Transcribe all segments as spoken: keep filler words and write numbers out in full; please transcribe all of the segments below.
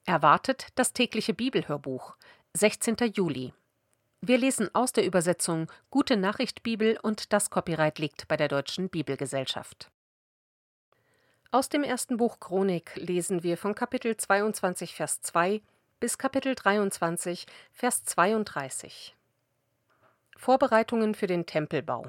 Erwartet das tägliche Bibelhörbuch, sechzehnter Juli. Wir lesen aus der Übersetzung Gute Nachricht Bibel und das Copyright liegt bei der Deutschen Bibelgesellschaft. Aus dem ersten Buch Chronik lesen wir von Kapitel zweiundzwanzig, Vers zwei bis Kapitel dreiundzwanzig, Vers zweiunddreißig. Vorbereitungen für den Tempelbau.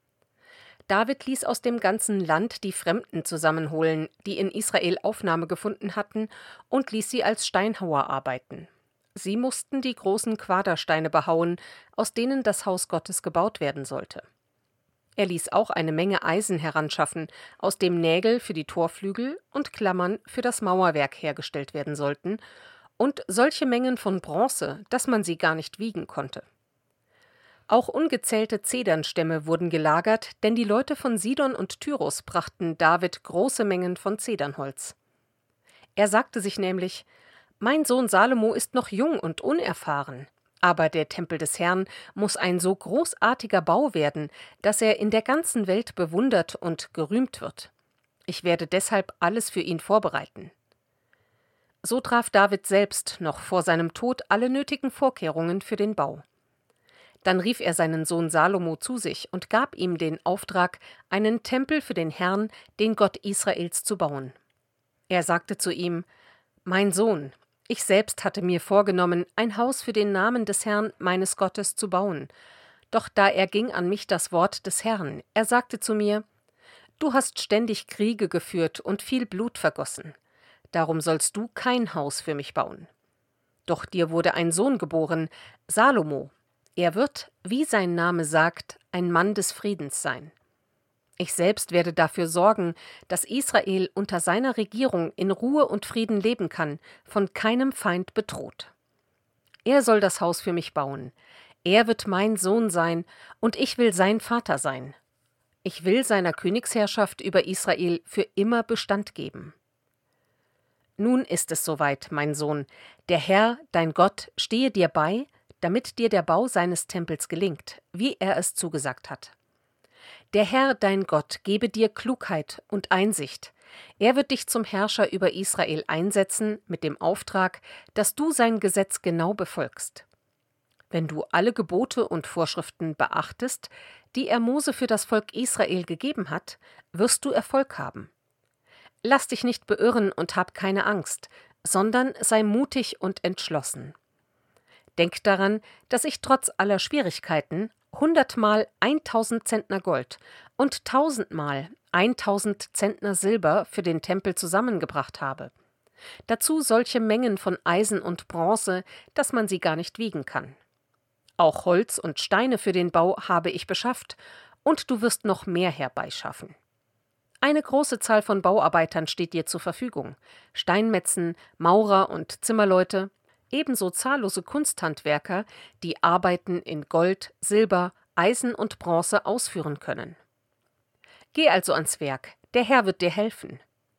David ließ aus dem ganzen Land die Fremden zusammenholen, die in Israel Aufnahme gefunden hatten, und ließ sie als Steinhauer arbeiten. Sie mussten die großen Quadersteine behauen, aus denen das Haus Gottes gebaut werden sollte. Er ließ auch eine Menge Eisen heranschaffen, aus dem Nägel für die Torflügel und Klammern für das Mauerwerk hergestellt werden sollten, und solche Mengen von Bronze, dass man sie gar nicht wiegen konnte. Auch ungezählte Zedernstämme wurden gelagert, denn die Leute von Sidon und Tyrus brachten David große Mengen von Zedernholz. Er sagte sich nämlich: Mein Sohn Salomo ist noch jung und unerfahren, aber der Tempel des Herrn muss ein so großartiger Bau werden, dass er in der ganzen Welt bewundert und gerühmt wird. Ich werde deshalb alles für ihn vorbereiten. So traf David selbst noch vor seinem Tod alle nötigen Vorkehrungen für den Bau. Dann rief er seinen Sohn Salomo zu sich und gab ihm den Auftrag, einen Tempel für den Herrn, den Gott Israels, zu bauen. Er sagte zu ihm: Mein Sohn, ich selbst hatte mir vorgenommen, ein Haus für den Namen des Herrn, meines Gottes, zu bauen. Doch da erging an mich das Wort des Herrn. Er sagte zu mir: Du hast ständig Kriege geführt und viel Blut vergossen. Darum sollst du kein Haus für mich bauen. Doch dir wurde ein Sohn geboren, Salomo. Er wird, wie sein Name sagt, ein Mann des Friedens sein. Ich selbst werde dafür sorgen, dass Israel unter seiner Regierung in Ruhe und Frieden leben kann, von keinem Feind bedroht. Er soll das Haus für mich bauen. Er wird mein Sohn sein, und ich will sein Vater sein. Ich will seiner Königsherrschaft über Israel für immer Bestand geben. Nun ist es soweit, mein Sohn. Der Herr, dein Gott, stehe dir bei, damit dir der Bau seines Tempels gelingt, wie er es zugesagt hat. Der Herr, dein Gott, gebe dir Klugheit und Einsicht. Er wird dich zum Herrscher über Israel einsetzen, mit dem Auftrag, dass du sein Gesetz genau befolgst. Wenn du alle Gebote und Vorschriften beachtest, die er Mose für das Volk Israel gegeben hat, wirst du Erfolg haben. Lass dich nicht beirren und hab keine Angst, sondern sei mutig und entschlossen. Denk daran, dass ich trotz aller Schwierigkeiten hundertmal eintausend Zentner Gold und tausendmal eintausend Zentner Silber für den Tempel zusammengebracht habe. Dazu solche Mengen von Eisen und Bronze, dass man sie gar nicht wiegen kann. Auch Holz und Steine für den Bau habe ich beschafft, und du wirst noch mehr herbeischaffen. Eine große Zahl von Bauarbeitern steht dir zur Verfügung: Steinmetzen, Maurer und Zimmerleute, ebenso zahllose Kunsthandwerker, die Arbeiten in Gold, Silber, Eisen und Bronze ausführen können. Geh also ans Werk, der Herr wird dir helfen.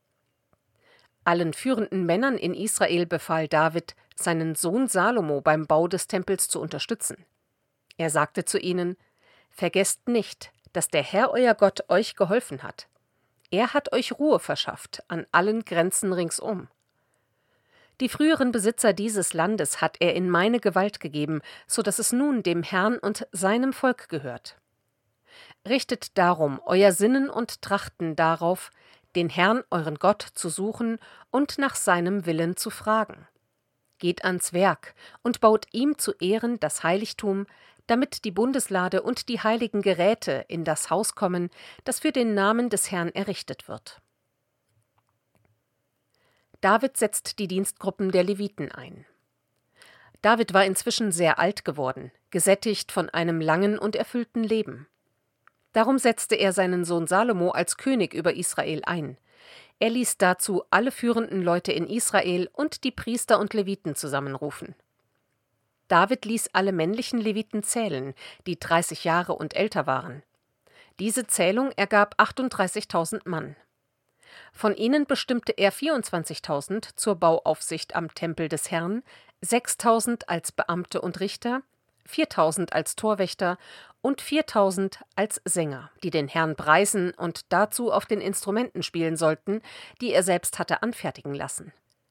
Allen führenden Männern in Israel befahl David, seinen Sohn Salomo beim Bau des Tempels zu unterstützen. Er sagte zu ihnen: Vergesst nicht, dass der Herr euer Gott euch geholfen hat. Er hat euch Ruhe verschafft an allen Grenzen ringsum. Die früheren Besitzer dieses Landes hat er in meine Gewalt gegeben, so dass es nun dem Herrn und seinem Volk gehört. Richtet darum euer Sinnen und Trachten darauf, den Herrn, euren Gott, zu suchen und nach seinem Willen zu fragen. Geht ans Werk und baut ihm zu Ehren das Heiligtum, damit die Bundeslade und die heiligen Geräte in das Haus kommen, das für den Namen des Herrn errichtet wird. David setzt die Dienstgruppen der Leviten ein. David war inzwischen sehr alt geworden, gesättigt von einem langen und erfüllten Leben. Darum setzte er seinen Sohn Salomo als König über Israel ein. Er ließ dazu alle führenden Leute in Israel und die Priester und Leviten zusammenrufen. David ließ alle männlichen Leviten zählen, die dreißig Jahre und älter waren. Diese Zählung ergab achtunddreißigtausend Mann. Von ihnen bestimmte er vierundzwanzigtausend zur Bauaufsicht am Tempel des Herrn, sechstausend als Beamte und Richter, viertausend als Torwächter und viertausend als Sänger, die den Herrn preisen und dazu auf den Instrumenten spielen sollten, die er selbst hatte anfertigen lassen.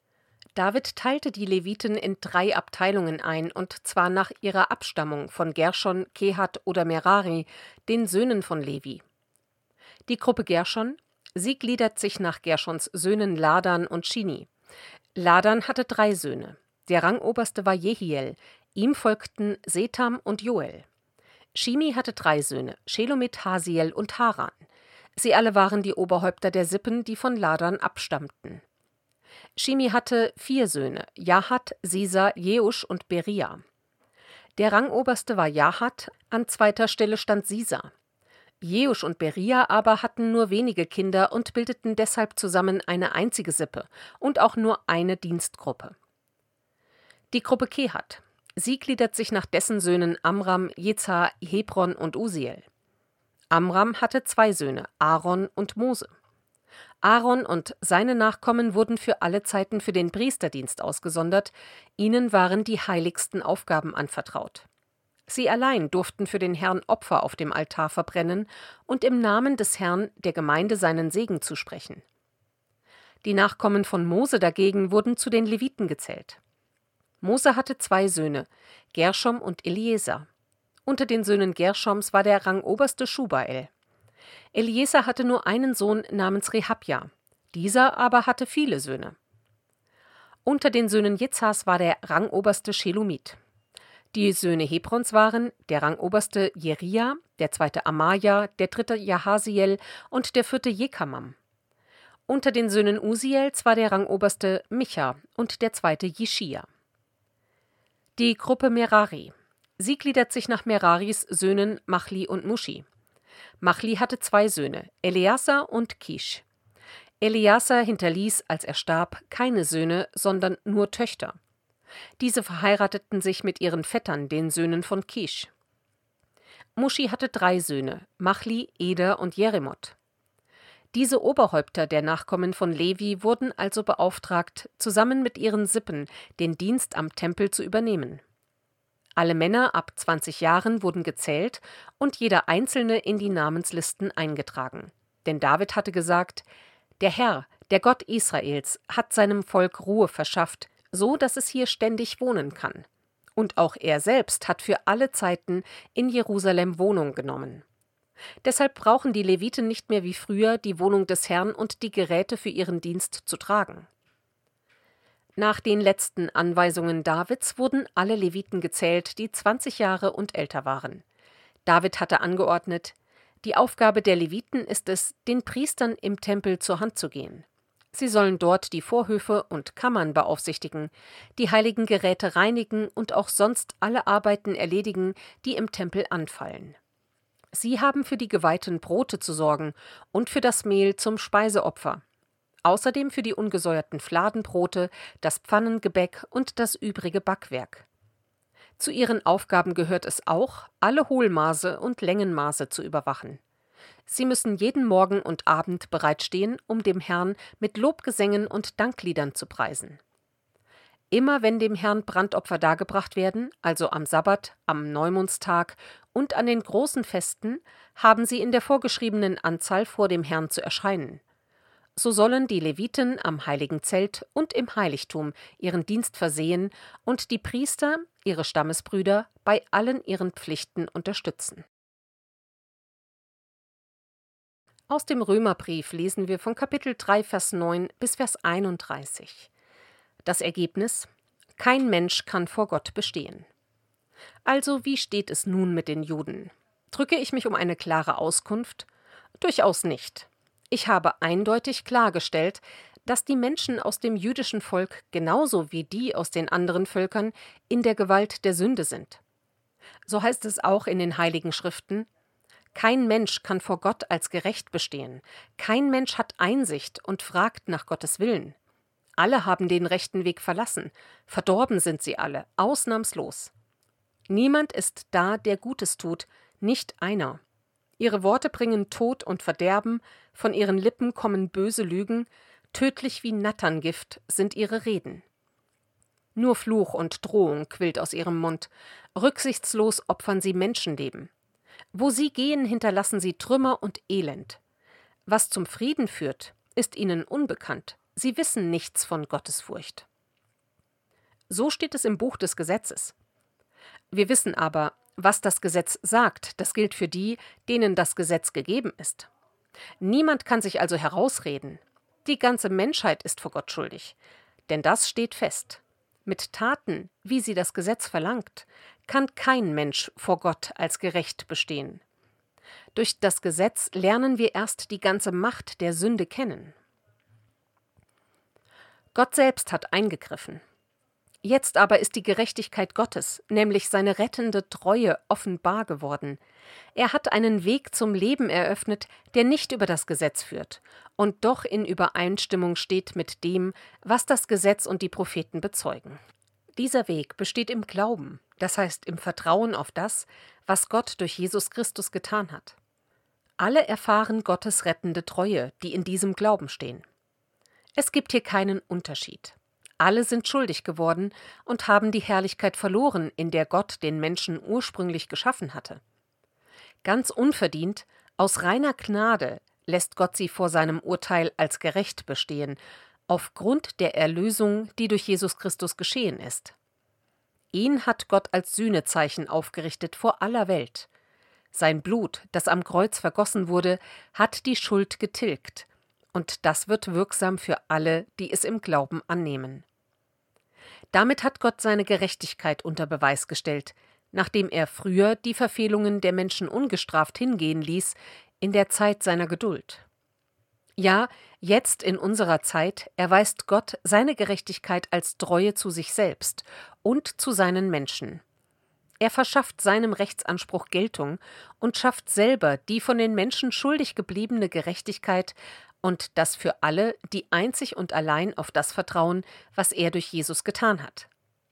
David teilte die Leviten in drei Abteilungen ein, und zwar nach ihrer Abstammung von Gerschon, Kehat oder Merari, den Söhnen von Levi. Die Gruppe Gerschon, sie gliedert sich nach Gerschons Söhnen Ladan und Shini. Ladan hatte drei Söhne. Der Rangoberste war Jehiel, ihm folgten Setham und Joel. Shimi hatte drei Söhne, Shelomit, Hasiel und Haran. Sie alle waren die Oberhäupter der Sippen, die von Ladan abstammten. Shimi hatte vier Söhne, Jahat, Sisa, Jeusch und Beria. Der Rangoberste war Jahat, an zweiter Stelle stand Sisa. Jeusch und Beria aber hatten nur wenige Kinder und bildeten deshalb zusammen eine einzige Sippe und auch nur eine Dienstgruppe. Die Gruppe Kehat. Sie gliedert sich nach dessen Söhnen Amram, Jezar, Hebron und Usiel. Amram hatte zwei Söhne, Aaron und Mose. Aaron und seine Nachkommen wurden für alle Zeiten für den Priesterdienst ausgesondert, ihnen waren die heiligsten Aufgaben anvertraut. Sie allein durften für den Herrn Opfer auf dem Altar verbrennen und im Namen des Herrn der Gemeinde seinen Segen zusprechen. Die Nachkommen von Mose dagegen wurden zu den Leviten gezählt. Mose hatte zwei Söhne, Gerschom und Eliezer. Unter den Söhnen Gerschoms war der Rangoberste Schubael. Eliezer hatte nur einen Sohn namens Rehabja, dieser aber hatte viele Söhne. Unter den Söhnen Jezars war der Rangoberste Shelomit. Die Söhne Hebrons waren der Rangoberste Jeria, der zweite Amaja, der dritte Jahasiel und der vierte Jekamam. Unter den Söhnen Usiels war der Rangoberste Micha und der zweite Jeschia. Die Gruppe Merari. Sie gliedert sich nach Meraris Söhnen Machli und Mushi. Machli hatte zwei Söhne, Eleazar und Kisch. Eleazar hinterließ, als er starb, keine Söhne, sondern nur Töchter. Diese verheirateten sich mit ihren Vettern, den Söhnen von Kisch. Mushi hatte drei Söhne, Machli, Eder und Jeremot. Diese Oberhäupter der Nachkommen von Levi wurden also beauftragt, zusammen mit ihren Sippen den Dienst am Tempel zu übernehmen. Alle Männer ab zwanzig Jahren wurden gezählt und jeder Einzelne in die Namenslisten eingetragen. Denn David hatte gesagt: Der Herr, der Gott Israels, hat seinem Volk Ruhe verschafft, so dass es hier ständig wohnen kann. Und auch er selbst hat für alle Zeiten in Jerusalem Wohnung genommen. Deshalb brauchen die Leviten nicht mehr wie früher die Wohnung des Herrn und die Geräte für ihren Dienst zu tragen. Nach den letzten Anweisungen Davids wurden alle Leviten gezählt, die zwanzig Jahre und älter waren. David hatte angeordnet: Die Aufgabe der Leviten ist es, den Priestern im Tempel zur Hand zu gehen. Sie sollen dort die Vorhöfe und Kammern beaufsichtigen, die heiligen Geräte reinigen und auch sonst alle Arbeiten erledigen, die im Tempel anfallen. Sie haben für die geweihten Brote zu sorgen und für das Mehl zum Speiseopfer. Außerdem für die ungesäuerten Fladenbrote, das Pfannengebäck und das übrige Backwerk. Zu ihren Aufgaben gehört es auch, alle Hohlmaße und Längenmaße zu überwachen. Sie müssen jeden Morgen und Abend bereitstehen, um dem Herrn mit Lobgesängen und Dankliedern zu preisen. Immer wenn dem Herrn Brandopfer dargebracht werden, also am Sabbat, am Neumondstag und an den großen Festen, haben sie in der vorgeschriebenen Anzahl vor dem Herrn zu erscheinen. So sollen die Leviten am heiligen Zelt und im Heiligtum ihren Dienst versehen und die Priester, ihre Stammesbrüder, bei allen ihren Pflichten unterstützen. Aus dem Römerbrief lesen wir von Kapitel drei, Vers neun bis Vers einunddreißig. Das Ergebnis: Kein Mensch kann vor Gott bestehen. Also, wie steht es nun mit den Juden? Drücke ich mich um eine klare Auskunft? Durchaus nicht. Ich habe eindeutig klargestellt, dass die Menschen aus dem jüdischen Volk genauso wie die aus den anderen Völkern in der Gewalt der Sünde sind. So heißt es auch in den Heiligen Schriften: Kein Mensch kann vor Gott als gerecht bestehen. Kein Mensch hat Einsicht und fragt nach Gottes Willen. Alle haben den rechten Weg verlassen. Verdorben sind sie alle, ausnahmslos. Niemand ist da, der Gutes tut, nicht einer. Ihre Worte bringen Tod und Verderben, von ihren Lippen kommen böse Lügen, tödlich wie Natterngift sind ihre Reden. Nur Fluch und Drohung quillt aus ihrem Mund, rücksichtslos opfern sie Menschenleben. Wo sie gehen, hinterlassen sie Trümmer und Elend. Was zum Frieden führt, ist ihnen unbekannt, sie wissen nichts von Gottesfurcht. So steht es im Buch des Gesetzes. Wir wissen aber, was das Gesetz sagt, das gilt für die, denen das Gesetz gegeben ist. Niemand kann sich also herausreden. Die ganze Menschheit ist vor Gott schuldig. Denn das steht fest. Mit Taten, wie sie das Gesetz verlangt, kann kein Mensch vor Gott als gerecht bestehen. Durch das Gesetz lernen wir erst die ganze Macht der Sünde kennen. Gott selbst hat eingegriffen. Jetzt aber ist die Gerechtigkeit Gottes, nämlich seine rettende Treue, offenbar geworden. Er hat einen Weg zum Leben eröffnet, der nicht über das Gesetz führt und doch in Übereinstimmung steht mit dem, was das Gesetz und die Propheten bezeugen. Dieser Weg besteht im Glauben, das heißt im Vertrauen auf das, was Gott durch Jesus Christus getan hat. Alle erfahren Gottes rettende Treue, die in diesem Glauben stehen. Es gibt hier keinen Unterschied. Alle sind schuldig geworden und haben die Herrlichkeit verloren, in der Gott den Menschen ursprünglich geschaffen hatte. Ganz unverdient, aus reiner Gnade, lässt Gott sie vor seinem Urteil als gerecht bestehen, aufgrund der Erlösung, die durch Jesus Christus geschehen ist. Ihn hat Gott als Sühnezeichen aufgerichtet vor aller Welt. Sein Blut, das am Kreuz vergossen wurde, hat die Schuld getilgt, und das wird wirksam für alle, die es im Glauben annehmen. Damit hat Gott seine Gerechtigkeit unter Beweis gestellt, nachdem er früher die Verfehlungen der Menschen ungestraft hingehen ließ, in der Zeit seiner Geduld. Ja, jetzt in unserer Zeit erweist Gott seine Gerechtigkeit als Treue zu sich selbst und zu seinen Menschen. Er verschafft seinem Rechtsanspruch Geltung und schafft selber die von den Menschen schuldig gebliebene Gerechtigkeit, und das für alle, die einzig und allein auf das vertrauen, was er durch Jesus getan hat.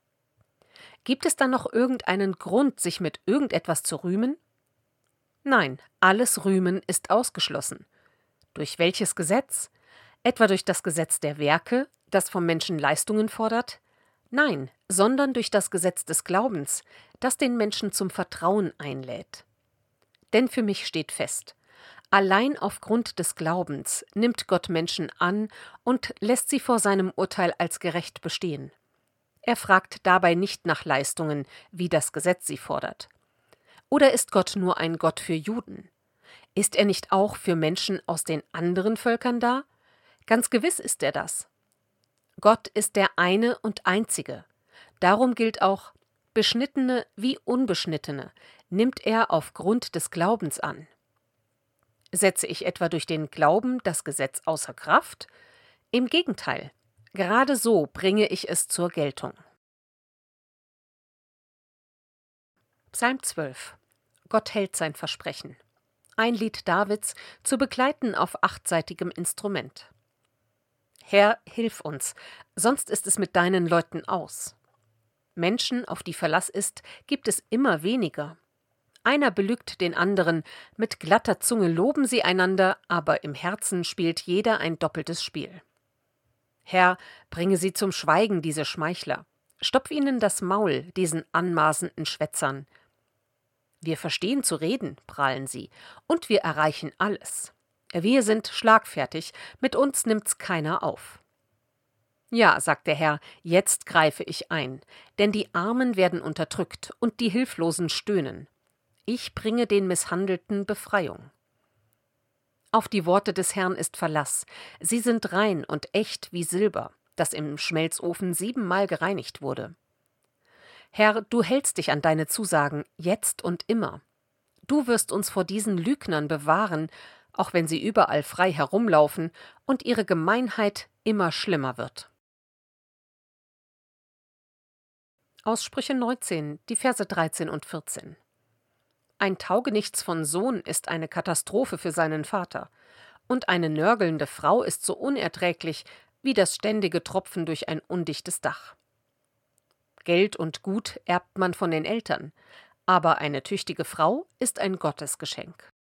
Gibt es dann noch irgendeinen Grund, sich mit irgendetwas zu rühmen? Nein, alles Rühmen ist ausgeschlossen. Durch welches Gesetz? Etwa durch das Gesetz der Werke, das vom Menschen Leistungen fordert? Nein, sondern durch das Gesetz des Glaubens, das den Menschen zum Vertrauen einlädt. Denn für mich steht fest: Allein aufgrund des Glaubens nimmt Gott Menschen an und lässt sie vor seinem Urteil als gerecht bestehen. Er fragt dabei nicht nach Leistungen, wie das Gesetz sie fordert. Oder ist Gott nur ein Gott für Juden? Ist er nicht auch für Menschen aus den anderen Völkern da? Ganz gewiss ist er das. Gott ist der eine und einzige. Darum gilt auch: Beschnittene wie Unbeschnittene nimmt er aufgrund des Glaubens an. Setze ich etwa durch den Glauben das Gesetz außer Kraft? Im Gegenteil, gerade so bringe ich es zur Geltung. Psalm zwölf. Gott hält sein Versprechen. Ein Lied Davids zu begleiten auf achtseitigem Instrument. Herr, hilf uns, sonst ist es mit deinen Leuten aus. Menschen, auf die Verlass ist, gibt es immer weniger. Einer belügt den anderen, mit glatter Zunge loben sie einander, aber im Herzen spielt jeder ein doppeltes Spiel. Herr, bringe sie zum Schweigen, diese Schmeichler. Stopf ihnen das Maul, diesen anmaßenden Schwätzern. Wir verstehen zu reden, prahlen sie, und wir erreichen alles. Wir sind schlagfertig, mit uns nimmt's keiner auf. Ja, sagt der Herr, jetzt greife ich ein, denn die Armen werden unterdrückt und die Hilflosen stöhnen. Ich bringe den Misshandelten Befreiung. Auf die Worte des Herrn ist Verlass. Sie sind rein und echt wie Silber, das im Schmelzofen siebenmal gereinigt wurde. Herr, du hältst dich an deine Zusagen, jetzt und immer. Du wirst uns vor diesen Lügnern bewahren, auch wenn sie überall frei herumlaufen und ihre Gemeinheit immer schlimmer wird. Aus Sprüche neunzehn, die Verse dreizehn und vierzehn. Ein Taugenichts von Sohn ist eine Katastrophe für seinen Vater, und eine nörgelnde Frau ist so unerträglich wie das ständige Tropfen durch ein undichtes Dach. Geld und Gut erbt man von den Eltern, aber eine tüchtige Frau ist ein Gottesgeschenk.